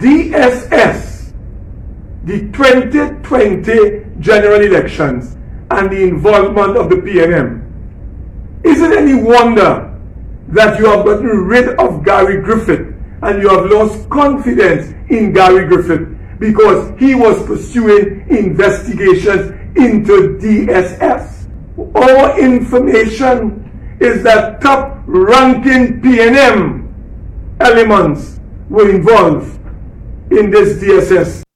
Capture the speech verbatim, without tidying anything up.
D S S, the twenty twenty general elections, and the involvement of the P N M. Is it any wonder that you have gotten rid of Gary Griffith and you have lost confidence in Gary Griffith because he was pursuing investigations into D S S? Our information is that top-ranking P N M elements were involved in this D S S.